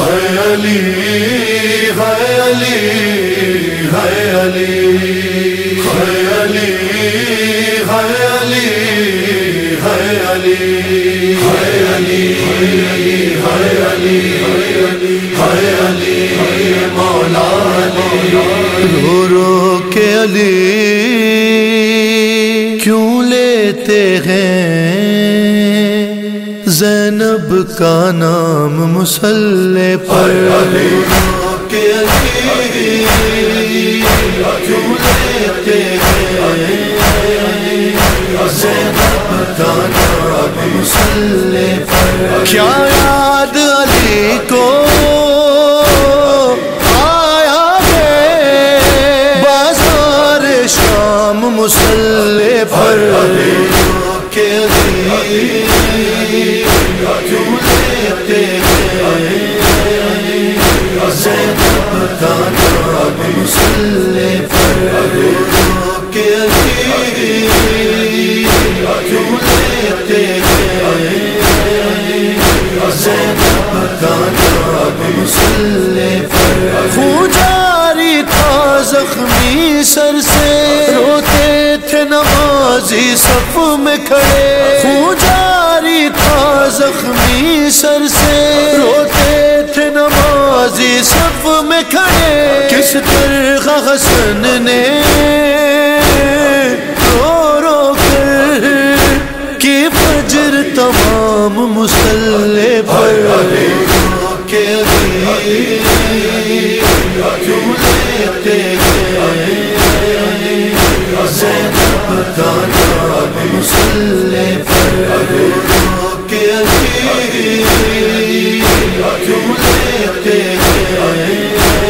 علی ہے علی ہے علی ہے علی ہے علی ہے علی ہے علی ہے علی ہے علی مولا علی رو رو کے علی کیوں لیتے ہیں زینب کا نام مصلی پر علی کے علی کیوں لیتے ہیں زینب کا نام مصلی پر کیا یاد علی کو آیا ہے بازار شام مصلی پر علی کے علی کیوں لیتے ہیں زینب کا نام مصلی پر کے علی کیوں لیتے ہیں زینب کا نام مصلی پر خون جاری تھا زخمی سر سے روتے تھے نمازی صف میں کھڑے خون جاری تھا زخمی سر سے روتے تھے نمازی صف میں کھڑے کس طرح حسن نے رو رو کر کی فجر تمام مصلی پر علی کے علی کیوں لیتے ہیں زینب کا نام مصلی پر کے علی کیوں لیتے ہیں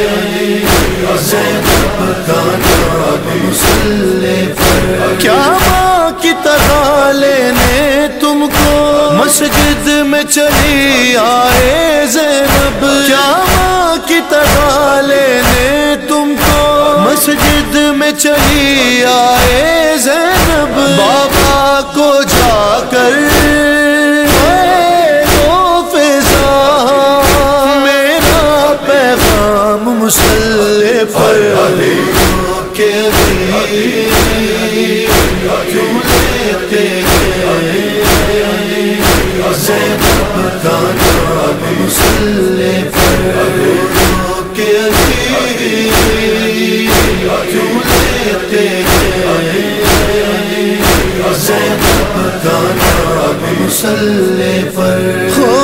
زینب کا نام مصلی پر کیا ماں کی طرح لینے تم کو مسجد میں چلی آئے زینب کیا ماں کی طرح لینے تم کو مسجد میں چلی آئے زینب بابا کو جا کر میرا پیغام مصلی پر علی کے علی کیوں لیتے ہیں زینب کا نام مصلی پر کے علی کیوں لیتے ہیں زینب کا نام مصلی پر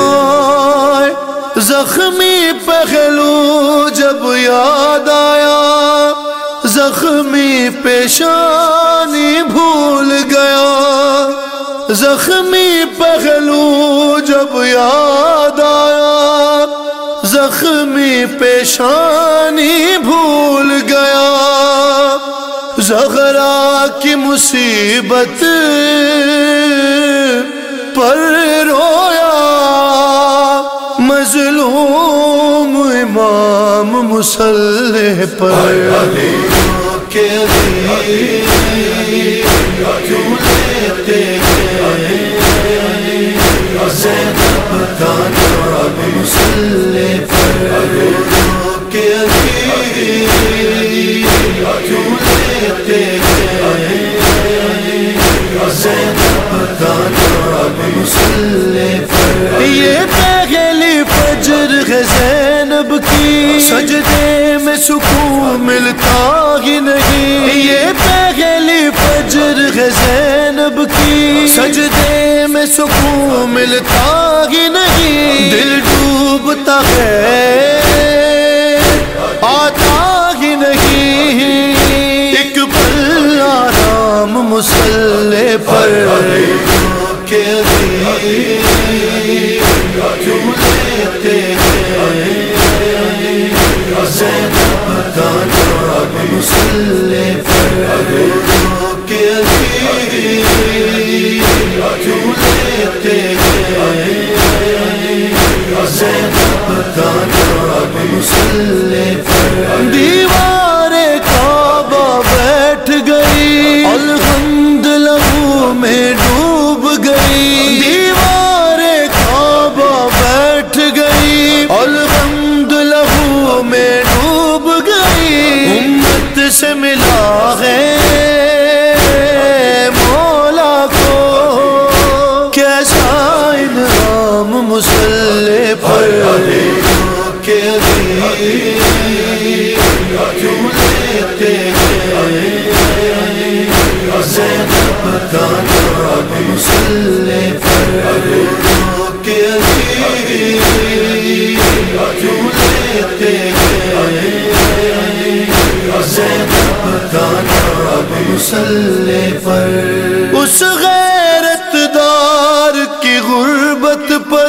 زخمی پہلو جب یاد آیا زخمی پیشانی بھول گیا زخمی پہلو جب یاد آیا زخمی پیشانی بھول گیا زہرا کی مصیبت پر رویا مظلوم امام مصلی پر علی کے علی کیوں لیتے ہیں زینب کا نام مصلی پر کے علی کیوں لیتے ہیں زینب کا نام مصلی پر یہ پہلی فجر ہے زینب کی سجدے میں سکون ملتا ہی نہیں یہ پہلی فجر ہے زینب کی سجدے میں سکون ملتا ہی نہیں دل ڈوبتا ہے آتا ہی نہیں ایک پل آرام مصلی پر علی کے علی کیوں لیتے ہیں زینب کا نام مصلی پر کے علی کیوں لیتے ہیں زینب کا نام مصلی پر دیوار کعبہ بیٹھ گئی الحمد لہو میں ڈوب گئی دیوار کعبہ بیٹھ گئی الحمد مسلح پر کہ علی کیوں لیتے ہیں زینب کا نام مسلح پر کہ علی کیوں لیتے ہیں زینب کا نام مسلح پر اس غیرت دار کی غربت پر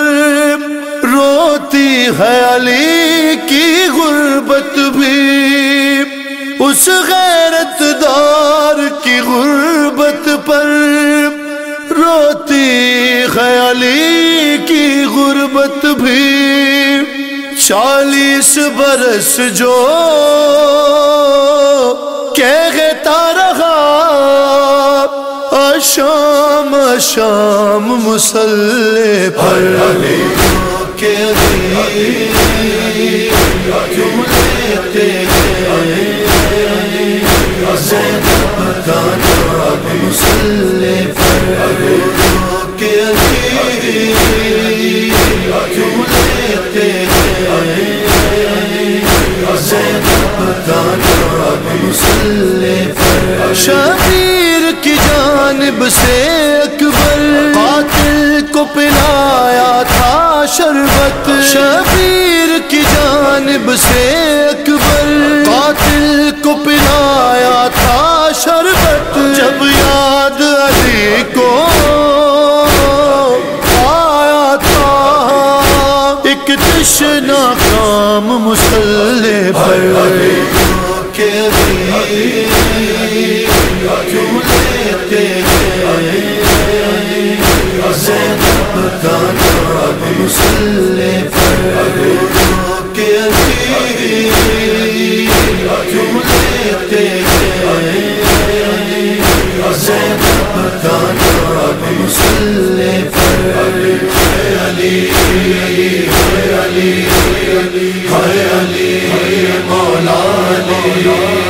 روتی ہے علی کی غربت بھی اس غیرت دار کی غربت پر روتی ہے علی کی غربت بھی 40 برس جو کہتا رہا شام شام مسلح پر کہ علی کیوں لیتے ہیں زینب کا نام مسلح پر کہ علی کیوں لیتے ہیں زینب کا نام مسلح پر شبیر کی جانب سے اکبر قاتل کو پلایا تھا شربت شبیر کی جانب سے اکبر قاتل کو پلایا تھا شربت جب یاد علی کو آیا تھا ایک تشنا کام مسلح پر کہ علی کیوں لیتے ہیں زینب کا نام مسلح پر کہ علی کیوں لیتے ہیں زینب کا نام مسلح پر علی علی علی مولا علی